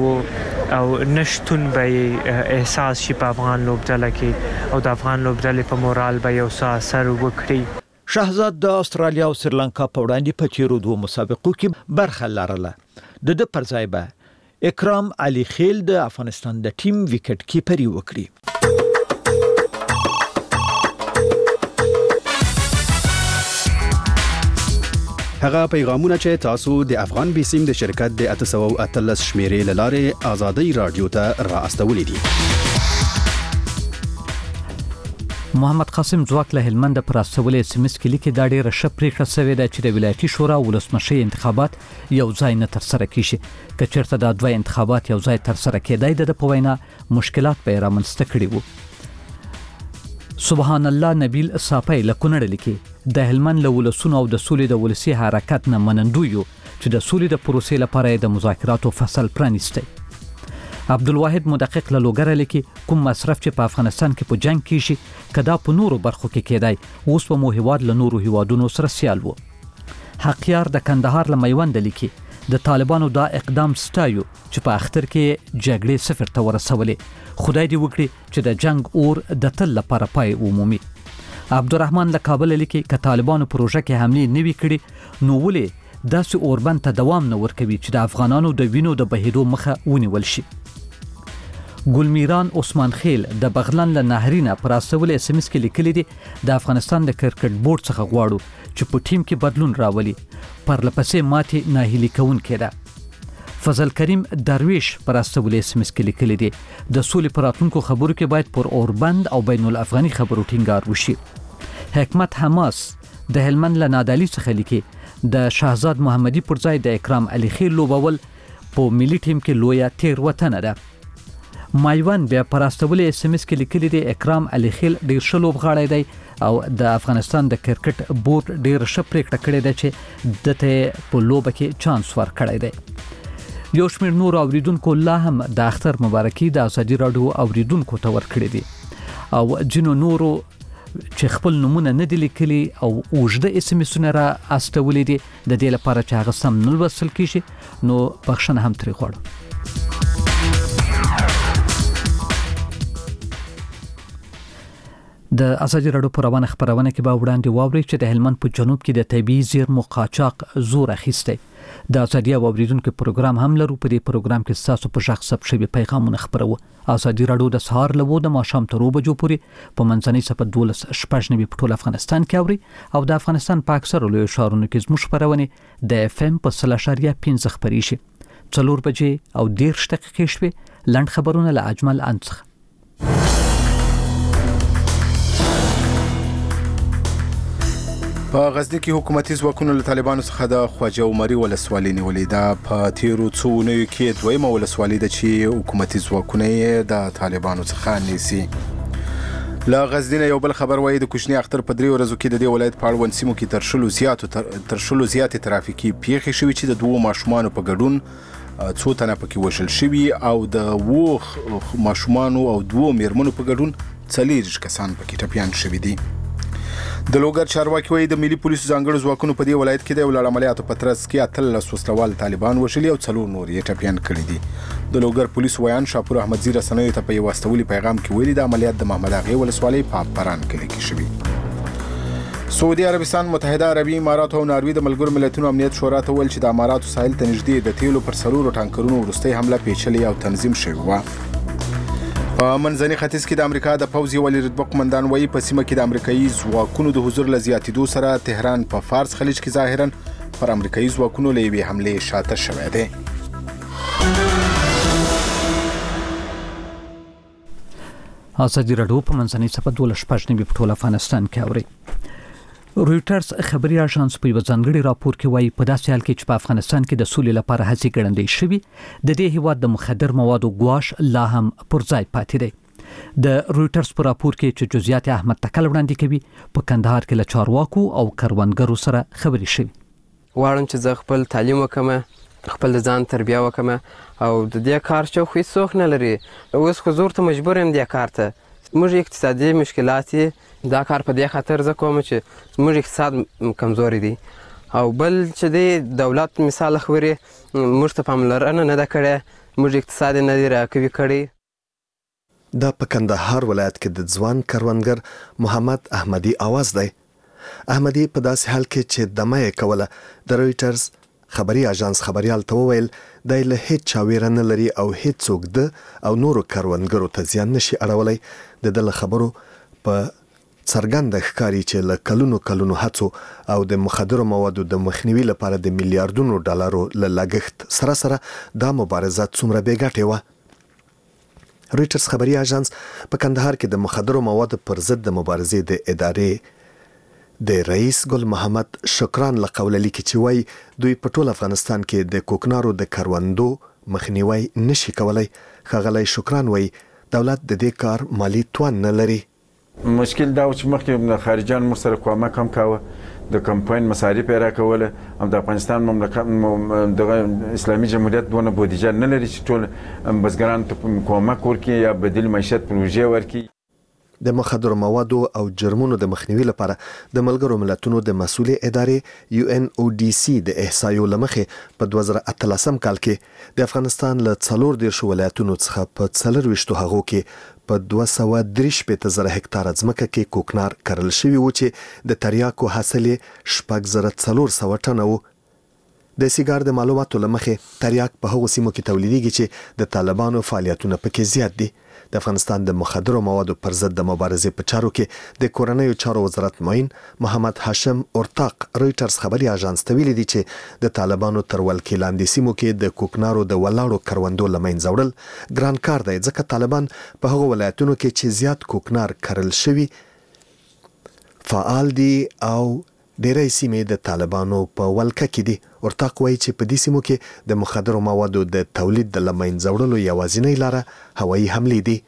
کې او نشټون به احساس شي په افغان لوبډله کې او د افغان لوبډلې په مورال به یو څه اثر وکړي. شهزاد د استرالیا او سریلانکا په وړاندې په تیرو دوه مسابقو کې برخه لرله. د د پر ځای به اکرام علي خیل د افغانستان د ټیم وکټ کیپري وکړي. هغه پیغامونه چې تاسو د افغان بیسیم د شرکت د اتسو اتلس شمیرې لاره آزادۍ رادیو ته را استولې دي. محمد قاسم ځواک له هلمند پر استولې سیمس کې لیکي دا ډیره ښه پریکړه شوې ده چې د ولایتي شورا ولسمشي انتخابات یو ځای نه تر سره کیږي. که چېرته دا دوه انتخابات یو ځای تر سره کېدای د په وینا مشکلات به رامنځته کړي وو. سبحان الله نبیل صافی له کونړ لیکي د هلمند له ولسونو او د سولې د ولسی حرکت نه منندو یو چې د سولې د پروسې لپاره د مذاکراتو فصل پرانیسته. عبدالواحد مدقق له لوګر لیکي کوم مصرف چې په افغانستان کې په جنگ کې شي کدا په نورو برخو کې کېدای اوس په مو هیواد له نورو هیوادونو سره سیال وو. حقیار د کندهار له میوند لیکي د طالبانو دا اقدام ستایو چې په اختر کې جګړې صفر ته ورسولې. خدای دې وکړي چې د جنگ اور د تل لپاره پای عمومي. عبدالرحمن له کابل لیکي ک طالبانو پروژه کې حمله نوي کړي نو ولې داسې اوربند ته دوام نه ورکوي چې د افغانانو د وینو د بهیدو مخه ونیول شي. ګلمیران عثمان خیل د بغلان له نهرینه پر استول اس ام اس کې لیکلي دي د افغانستان د کرکټ بورډ څخه غواړو چې په ټیم کې بدلون راولي پر لپسې ماتې ناهیلي کون کېده. فضل کریم درویش پر استول اس ام اس کې لیکلي دي د سولې پراتونکو خبرو کې باید پر اوربند او بین الافغاني خبرو ټینګار وشي. حکمت حماس د هلمند له نادالي څخه لیکي د شهزاد محمدي پر ځای د اکرام علي خیل لوبول په ملي ټیم کې لویه تیروتنه ده. مایوان بیا پر استول اس ام اس کې لیکلي دي اکرام علي خیل ډیر ښه لوبغاړی دی او د افغانستان د کرکټ بورډ ډیر ښه پریکړه کړې ده چې دته په لوبه کې چانس ورکړی دی. یو شمېر نور اوریدونکو لا هم د اختر مبارکي د ازادي راډیو اوریدونکو ته ورکړي دي او جنو نورو چې خپل نمونه نه دي لیکلي او اوږده اس ام اسونه را استولې دي د دې لپاره چې هغه سم نه لوستل کیږي نو بخښنه هم ترې غواړو. د ازادي راډیو په روانه خبرونه کې به وړاندې واوري چې د هلمند په جنوب کې د طبي زیرمو قاچاق زور اخیسته د ازادي او اوریدونکو پروګرام هم لرو. په دې پروګرام کې تاسو په شخص ثبت شوی پیغامونه خبرو. ازادي راډیو د سهار لوو د ماښام تر بجو پورې په منځنۍ صفه دولس شپږ نوي په ټول افغانستان کې اوري او د افغانستان په اکثر لوی ښارونو کې زموږ خبرونه د اف ام په سل اشاریه پنځه خبري شي. څلور بجې او دېرش دقیقې شوي. لنډ خبرونه له اجمل انڅخه. په غزنی کې حکومتي ځواکونو له طالبانو څخه د خواجه عمري ولسوالۍ نیولې ده. په تیرو څو اونیو کې دویمه ولسوالۍ ده چې حکومتي ځواکونه یې د طالبانو څخه نیسي. له غزنی یو بل خبر وایي د کوچني اختر په درې ورځو کې د دې ولایت په اړوند سیمو کې تر شلو زیاتو تر شلو زیاتې ترافیکي پیښې شوي چې د دوو ماشومانو په ګډون څو تنه پکې وژل شوي او د اوو ماشومانو او دوو میرمنو په ګډون څلېرویشت کسان پکې ټپیان شوي دي. د لوګر چارواکي وایي د ملي پولیسو ځانګړو ځواکونو په دې ولایت کې د یو لړ عملیاتو په ترڅ کې اتلس وسلوال طالبان وژلي او څلور نور یې ټپیان کړي دي. د لوګر پولیسو ویان شاپور احمدزي رسنیو ته په یو واستولي پیغام کې ویلي د عملیات د محمد اغې ولسوالۍ په پران کلي کې شوي. سعودي عربستان، متحده عربي امارات او ناروې د ملګرو ملتونو امنیت شورا ته ویل چې د اماراتو ساحل ته نږدې د تیلو پر څلورو ټانکرونو وروستۍ حمله پیچلې او تنظیم شوې وه. په منځني ختیځ کې د امریکا د پوځ یو ولي رتبه قومندان وایي په سیمه کې د امریکایي ځواکونو د حضور له زیاتېدو سره تهران په فارس خلیج کې ظاهرا پر امریکایي ځواکونو له یوې حملې شاته شوی دی. ازادي راډیو په منځنۍ صفه دولس شپږ نوي په ټول افغانستان کې اوري. رویټرز خبري اژانس په یو ځانګړي راپور کې وایي په داسې حال کې چې په افغانستان کې د سولې لپاره هڅې ګړندۍ شوي، د دې هیواد د مخدر موادو ګواښ لا هم پر ځای پاتې دی. د رویټرز په راپور کې چې جزئیات احمد تکل وړاندې کوي، په کندهار کې له چارواکو او کروندګرو سره خبرې شوي. واړم چې زه خپل تعلیم وکم، خپل ځان تربیه وکم او د دې کار چې خو هیڅ نه لري. اوس خو زور ته مجبور یم دې کار ته. موږ اقتصادي مشکلات دا کار په دې خاطر زه کوم چې موږ اقتصاد کمزوري دي او بل چې دی دولت مثال خوري موږ ته پاملرنه نه ده کړې، موږ اقتصاد نه دی راکوي کړی. دا په کندهار ولایت کې د ځوان کروندګر محمد احمدي आवाज دی. احمدي په داسې حال کې چې دمه یې کوله د رویټرز خبري اژانس خبريال ته وویل د له هیڅ چا ویره نه لري او هیڅ څوک د او نورو کروندګرو ته زیان نشي اړولی. د دل خبرو په څرګنده ښکاري چې له کلونو کلونو هڅو او د مخدرو موادو د مخنیوي لپاره د میلیارډونو ډالرو له لګښت سره سره دا مبارزه څومره بې ګټې وه. رویټرز خبري اژانس په کندهار کې د مخدرو موادو پر ضد د مبارزې د ادارې د رئیس ګل محمد شکران له قوله لیکي چې وایي دوی په ټول افغانستان کې د کوکنارو د کروندو مخنیوی نشي کولای. ښاغلی شکران وایي دولت د دې کار مالی توان نه لري. مشکل دا و چې مخکې خارجان موږ سره کومک هم کاوه، د کمپاین مصارف یې راکوله. هم د افغانستان مملکت د اسلامي جمهوریت دونه بودیجه نه لري چې ټول بزګرانو ته کومک ورکړي یا بدیل معیشت پروژې ورکړي. د مخدرو موادو او جرمونو د مخنیوي لپاره د ملګرو ملتونو د مسؤلې ادارې یو ان او ډي سي د احصایو له مخې په دوه زره اتلسم کال کې د افغانستان له څلور دېرش ولایتونو څخه په څلرویشتو هغو کې په دوه سوه درې شپېته زره هکتاره ځمکه کې کوکنار کرل شوي وو چې د تریاکو حاصل یې شپږ زره څلور سوه ټنه وو. د سیګار د معلوماتو له مخې تریاک په هغو سیمو کې تولیدېږي چې د طالبانو فعالیتونه پکې زیات دي. د افغانستان د مخدرو موادو پر ضد د مبارزې په چارو کې د کورنیو چارو وزارت معین محمد هاشم اورتاق رویټرز خبري اژانس ته ویلي دي چې د طالبانو تر ولکې لاندې سیمو کې د کوکنارو د ولاړو کروندو له منځه وړل ګران کار دی، ځکه طالبان په هغو ولایتونو کې چې زیات کوکنار کرل شوي فعال دي او ډېری سیمې د طالبانو په ولکه کې دي. اورتاق وایي چې په دې سیمو کې د مخدرو موادو د تولید د له منځه وړلو یوازینۍ لاره هوایي حملې دي.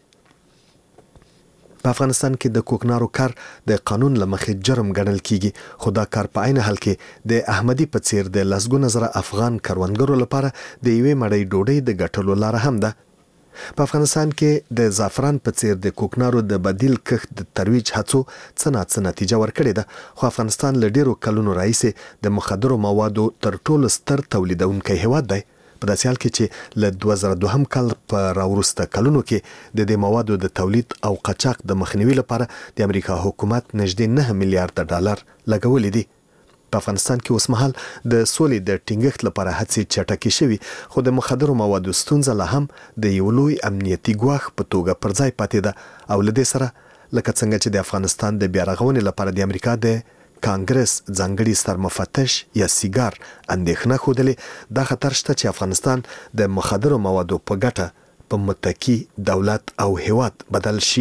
په افغانستان کې د کوکنارو کار د قانون له مخې جرم ګڼل کیږي، خو دا کار په عین حال کې د احمدي په څیر د لسګونه زره افغان کروندګرو لپاره د یوې مړۍ ډوډۍ د ګټلو لاره هم ده. په افغانستان کې د زعفران په څیر د کوکنارو د بدیل کښت د ترویج هڅو څه ناڅه نتیجه ورکړې ده، خو افغانستان له ډیرو کلونو راهیسې د مخدرو موادو تر ټولو ستر تولیدونکی هیواد دی. په داسې حال کې چې له دوه زره دوه کال په راوروسته کلونو کې د دې موادو د تولید او قاچاق د مخنیوي لپاره د امریکا حکومت نږدې نه میلیارډ ډالر لګولې دي. په افغانستان کې اوسمهال د سولې د ټینګښت لپاره هڅې چټکې شوي، خو د مخدرو موادو ستونزه لا هم د یو لوی امنیتي ګواښ په توګه پر ځای پاتې ده او له دې سره لکه څنګه چې د افغانستان د بیا رغونې لپاره د امریکا د کانګرس ځانګړي سرمفتش یا سیګار اندېښنه ښودلې دا خطر شته چې افغانستان د مخدرو موادو په ګټه په متکی دولت او هیواد بدل شي.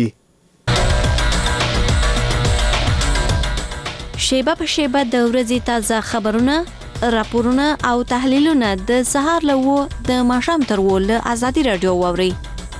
شیبه په شیبه د ورځې تازه خبرونه، راپورونه او تحلیلونه د سهار له و د ماښام تر و له ازادي رادیو واورئ.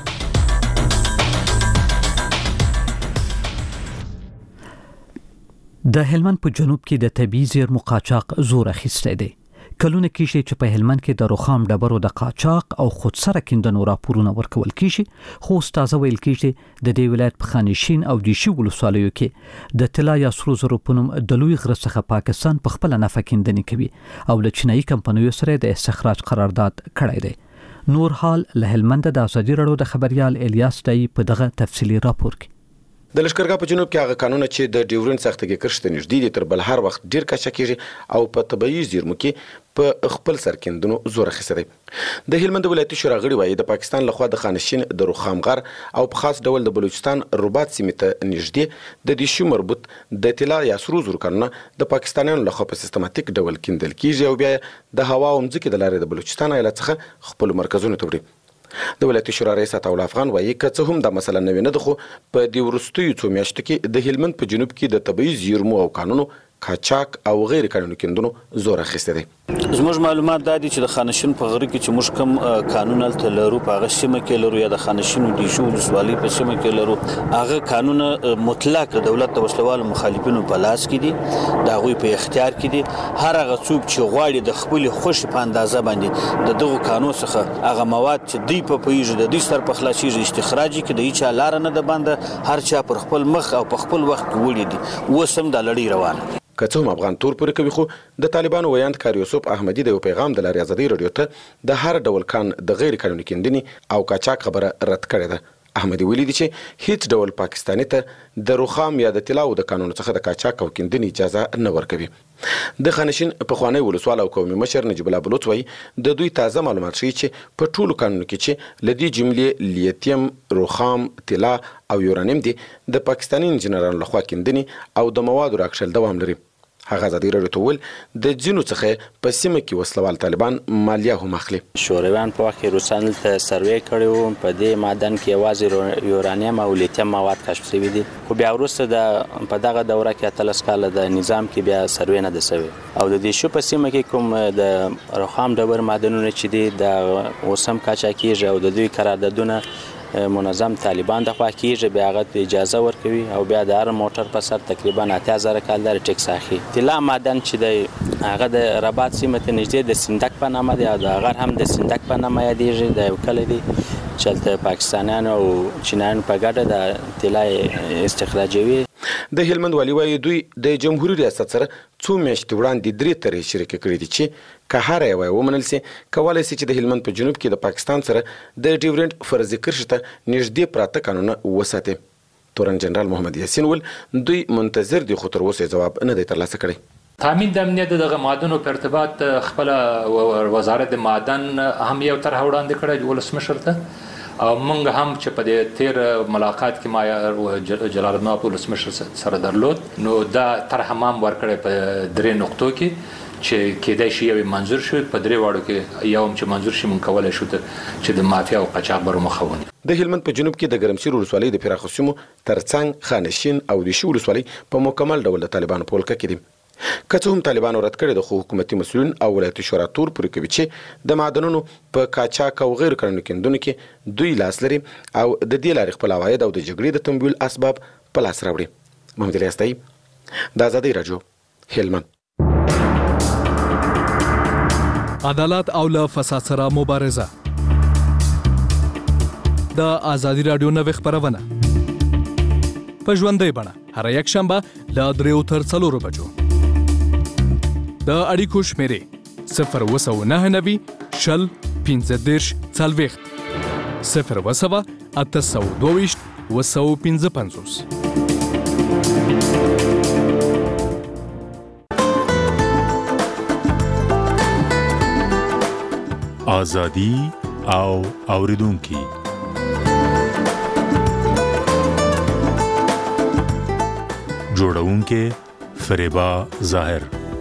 د هلمند په جنوب کې د طبيعي زیرمو قاچاق زور اخیستی دی. کلونه کېږي چې په هلمند کې د رخام ډبرو د قاچاق او خودسره کیندنو راپورونه ورکول کېږي، خو استاد ویل کېږي د دې ولایت په خانشین او دیشي ولسوالیو کې د طلا یا سرو زرو په نوم د لوی غره څخه پاکستان په خپل نفع کیندنې کوي او له چینایي کمپنیو سره د استخراج قرارداد کړی دی. نور حال له هلمند د ازادي رادیو د خبريال الیاس دای په دغه تفصیلی راپور کې. د لشکرګاه په جنوب کې هغه قانون چې د ډیورند سختګي کرشته نږدې دي تر بل هر وخت ډیر کچا کېږي او په طبيعي زیرمو کې په خپل سرکندونو زور اخیسته دي. د هلمند ولایتي شورا غړي وایي د پاکستان لخوا د خانشین د رخام غر او په خاص ډول د بلوچستان رباط سیمې ته نږدې د دیشي مربوط د طلا یا سرو زرو کانونه د پاکستانیانو لخوا په سیستماتیک ډول کیندل کیږي او بیا د هوا او مځکې د لارې د بلوچستان ایالت څخه خپل مرکزونو ته وړي. د ولایتي شورا رئیس عطاءالله افغان وایي که څه هم دا مسله نوې نه ده، خو په دې وروستیو څو میاشتو کې د هلمند په جنوب کې د طبیعي زیرمو او کانونو قاچاق او غیر قانوني کیندنو زور اخیسته دي. زموږ معلومات دا دي چې د خانشین په غره کې چې موږ کوم قانون هلته لرو په هغه سیمه کې لرو یا د خانشین د دیشو ولسوالۍ په سیمه کې لرو، هغه قانون مطلق د دولت د وسلوالو مخالفینو په لاس کې دي، د هغوی په اختیار کې دي. هر هغه څوک چې غواړي د خپل خوښ په اندازه باندې د دغه قانون څخه هغه مواد چې دوی په پیژ د دوی سر په خلاصيږي استخراجي کې د هیڅ لار نه ده بنده، هر چا پر خپل مخ او په خپل وخت وړي دي. وسم د لړۍ روانه که څه هم افغان تور پورې کوي، خو د طالبانو ویاند کار یوسف احمدي د یو پیغام د لارې ازادي رادیو ته د هر ډول کان د غیر قانوني کیندنې او قاچاق خبره رد کړې ده. احمدي ویلي دي چې هیڅ ډول پاکستاني ته د رخام یا د طلاو د قانون څخه د قاچاق او کیندنې اجازه نه ورکوي. د خانشین په خوانی ولسوال او قومي مشر نجیب الله بلوچ وایي د دوی تازه معلومات شي چې په ټولو قانونو کې چې لدی جملې لیتیم، رخام، طلا او یورانیم دي د پاکستاني انجنیرانو لخوا کیندنې او د موادو راکشل دوام لري. هغه ازادي رادیو ته ویل د جنو څخه په سیمه کې وسلوال طالبان مالیه هم اخلي. شورویان په وخت کې روسان ته سروې کړی وو، په دې معدن کې یوازې یورانیم او لیتیم مواد کشف شوي دي، خو بیا وروسته د په دغه دوره کې اتلس کاله د نظام کې بیا سروې نه ده سوې او د دې شو په سیمه کې کوم د رخام ډبر معدنونه چې دي د اوسم کاچا کېږي او د دوی قراردادونه منظم طالبان د خوا کېږي، بیا هغه اجازه ورکوي او بیا د هر موټر په سر تقریبا اته زره کال د ټیکس اخلي. طلا معدن چې دی هغه د رباط سیمه ته نږدې د سندک په نامه دی او د غر هم د سندک په نامه یادېږي، د یو کلی دی چې هلته پاکستانیانو او چینایانو په ګډه د طلا استخراجوي. د هلمند والي وایي دوی د جمهوریت ریاست سره څو میاشتې وړاندې درې طرحې شریکې کړې دي چې که هر یوه ومنل سي کولی سي چې د هلمند په جنوب کې د پاکستان سره د ډیورنډ فرضي کرښې ته نږدې پراته قانونونه وساتي. تورن جنرال محمد یاسین ول دوی منتظر دي خو تر اوسه جواب نه دی ترلاسه کړی. تامین د امنیت دغه معدنو په ارتباط خپل وزارت معدن هم یو طرح وړاندې کړی ولسمشر ته او موږ هم چې په دې تیر ملاقات کې ما جلال الله ولسمشر سره درلود نو دا طرح هم ورکړی په درې نقطو کې چې کېدای شي یو منظور شي، په درې واړو کې یو هم چې منظور شي مونږ کولای شو چې د مافیا او قاچاق بر مخه ونی. د هلمند په جنوب کې د ګرمسیر ولسوالۍ د پراخو سیمو ترڅنګ خانشین او دیشي ولسوالۍ په مکمل ډول د طالبانو په ولکه کې دي. که څه هم طالبانو رد کړی د خو حکومتي مسؤلین او ولایتي شورا تور پورې کوي چې د معدنونو په قاچاق او غیر قانوني کیندنو کې دوی لاس لري او د دې لارې خپل عواید او د جګړې د تمویل اسباب په لاس راوړي. محمد الیاس دای د ازادي رادیو هلمند. عدالت او له فساد سره مبارزه د ازادي رادیو نوې خبرونه په ژوندۍ بڼه هر یک شنبه له دریو تر څلورو بجو. د اړیکو شمیرې صفر اووه سوه نهه نوي شل پنځه دېرش څلوېښت صفر اووه سوه اته سوه دوه ویشت اووه سوه پنځه پنځوس. ازادي او اوریدونکي جوړونکي فریبا ظاهر.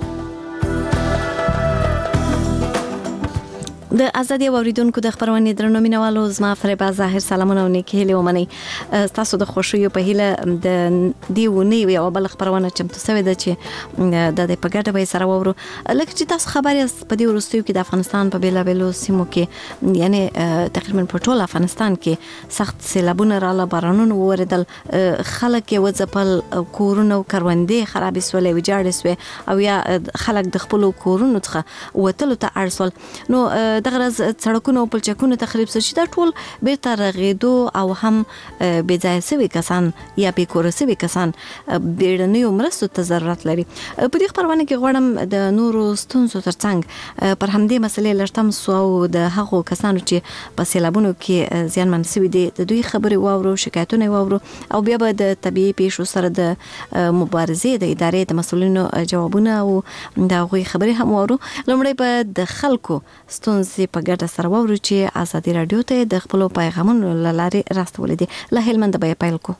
د ازادي اوریدونکو د خبرونه درنو مینوالو زما فریبا ظاهر سلامونه او نیکی هیله ومني. تاسو د خوشیو په هیله د دیونی یو بل خبرونه چمتو سوي د چې د په ګډه به سره وورو. لکه چې تاسو خبري په دې ورستیو کې د افغانستان په بیلابیلو سیمو کې یعنی تقریبا په ټول افغانستان کې سخت سیلابونه رااله، بارانونه وریدل، خلک یې وځپل، کورونه او کروندې خرابې سولې ویجاړې سوې او یا خلک د خپل کورونو څخه وتلو ته اړسول. نو دغه راز سړکونو او پلچکونو تخریب شوي دا ټول بیرته رغېدو او هم بې ځایه سوي کسان یا بې کوره سوي کسان بیړنیو مرستو ته ضرورت لري. په دې خبرونه کې غواړم د نورو ستونزو ترڅنګ پر همدې مسلې لږ تم سو او د هغو کسانو چې په سیلابونو کې زیانمن سوي دي د دوی خبرې واورو، شکایتونه واورو او بیا به د طبیعي پیښو سره د مبارزې د ادارې د مسؤلینو جوابونه او د هغوی خبرې هم واورو. لومړی به د خلکو ستونزې په ګډه سره واورو چې ازادي رادیو ته د خپل پیغامونو لارې راستولې دي. له هلمند به پیل کو.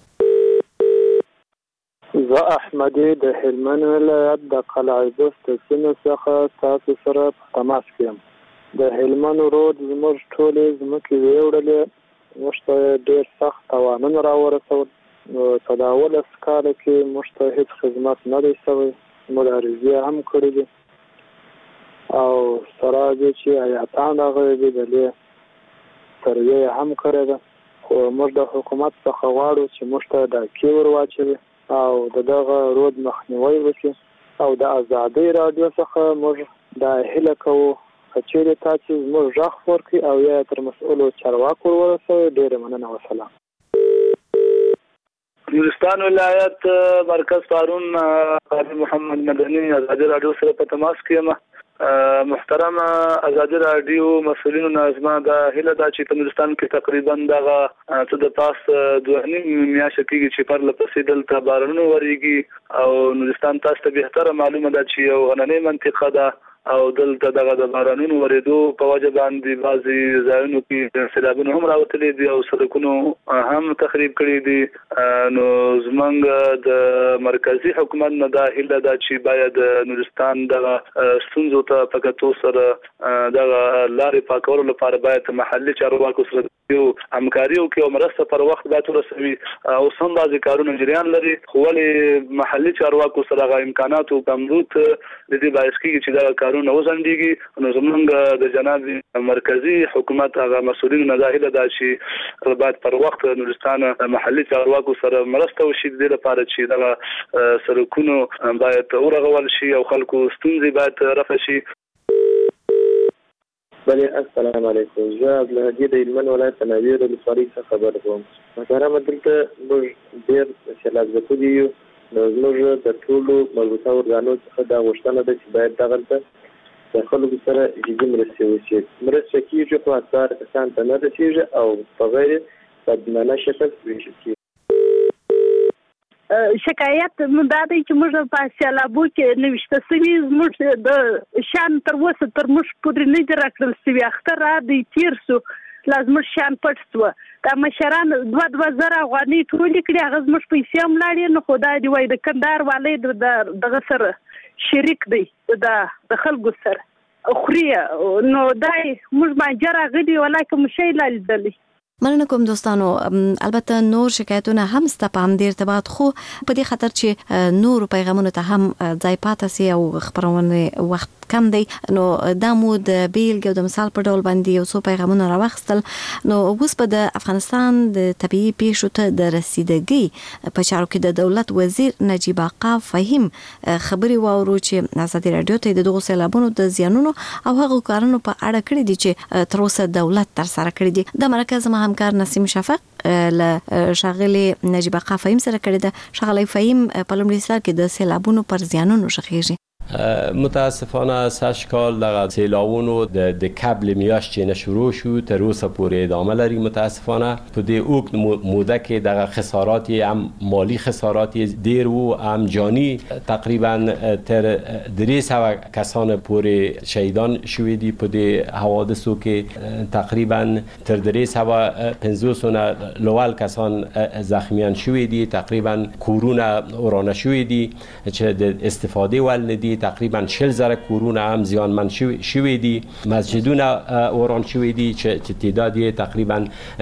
زه احمدي د هلمند ولایت د قلعه بست سیمې څخه تاسو سره په تماس کې یم. د هلمند رود زموږ ټولې ځمکې ویوړلې، موږ ته ډېر سخت تاوانونه راورسول. په دا اولس کاله کې موږ ته هېڅ خدمت نه دی شوی، مبارزې هم کړې دي او سره دې چې ایاتان راغلي دي دلې سروې هم کړې ده، خو موږ د حکومت څخه غواړو چې موږ ته ډاکې ور واچوي او د دغه رود مخنیوی وکړي. او د ازادۍ راډیو څخه موږ دا هیله کوو که چیرې تاسو زموږ غږ ورکړئ او یا تر مسؤلو چارواکو ورسوئ. ډېره مننه، وسلام. نورستان ولایت مرکز پارون قاضي محمد مدني ازادي رادیو سره په تماس کې یم. محترم ازادي رادیو مسؤلینو نظم دا هله دا چې په نورستان کې تقریبا دغه څه د پاس دوه نیم میاشتې کېږي چې پر لپسې دلته بارانونه وریږي او نورستان تاسو ته به معلومه ده چې یو غننۍ منطقه ده او دلته دغه د بارانونو ورېدو په وجه باندې بعضې ځایونو کې سیلابونه هم راوتلي دي او سړکونو هم تخریب کړي دي. نو زموږ د مرکزي حکومت نه دا هیله ده چې باید نورستان دغه ستونزو ته په کتو سره دغه لارې پاکولو لپاره باید محلي چارواکو سره یو همکاري وکړي او مرسته پر وخت باید ورسوي. اوس هم بعضې کارونه جریان لري خو ولې محلي چارواکو سره هغه امکاناتو کمبود د دې باعث کېږي چې دغه کارونه نو وزندګي. نو زمونږ د جناب مرکزي حکومت هغه مسؤلین نه دا هیله ده چې باید پر وخت نورستان محلي چارواکو سره مرسته وشي د دې لپاره چې دغه سړکونو باید ورغول شي او خلکو ستونزې باید رفع شي. بله السلام علیکم. زه عبدالهادي د هلمند ولایت تناویر ولسوالۍ څخه خبر کوم. محترمه دلته موږ ډېر سیلاب ځپلي یو. نو زموږ د ټولو مربوطه ارګانو څخه دا غوښتنه ده چې باید دغلته د خلکو سره جدي مرستې وشي. مرسته کېږي خو اکثره کسان ته نه رسېږي او په غیر بدمنه شکل ویشل کېږي. شکایت مونږ دا دی چې موږ په سیلابو کې نوشته سوي زموږ د شان تر اوسه تر موږ پورې نه دي راکړل سوي. اختر را دی تېر سو لا زموږ شان پټ سوه. دا مشران دوه دوه زره افغانۍ ټولې کړي، هغه زموږ پیسې هم لاړې. نو خو دا دې وایي د کندهار والی دغه سره شریک دی د خلکو سره خوري. نو دا موږ باندې راغلي ولا کوم شی لا لیدلی. مننه کوم دوستانو. البته نور شکایتونه هم سته په همدې ارتباط، خو په دې خاطر چې نور پیغامونه ته هم ځای پاتې سي او خبرونه وخت کم دی، نو دا مو د بیلګې او د مثال په ډول باندې یو څو پیغامونه راوخیستل. نو اوس په د افغانستان د طبیعي پیښو ته د رسیدګۍ په چارو کې د دولت وزیر نجیب آقا فهیم خبرې واورو چې ازادي رادیو ته د دغو سیلابونو د زیانونو او هغو کارونو په اړه کړي دي چې تر اوسه دولت ترسره کړي دي. د مرکز همکار نسیم شفق له شاغلي نجیب آقا فهیم سره کړي ده. شاغلي فهیم په لومړي سر کې د سیلابونو پر زیانونو شخېږي. متاسفانه سش کال دغه سیلاوونو د قبل میاشتې نه شروع شو تر اوسه پورې ادامه لري. متاسفانه په دې اوږد موده کې دغه خسارات هم مالی خسارات ډیر وو هم جانی. تقریبا تر درې سوه کسان پورې شهیدان شوي دي په دې حوادثو کې. تقریبا تر درې سوه پنځوس نه لوړ کسان زخمیان شوي دي. تقریبا کورونه ورانه شوي دي چې د استفاده ول نه دي. تقریبا شل زره کورونه هم زیانمن شوي دي. مسجدونه وران شوي دي چې تعداد یې تقریبا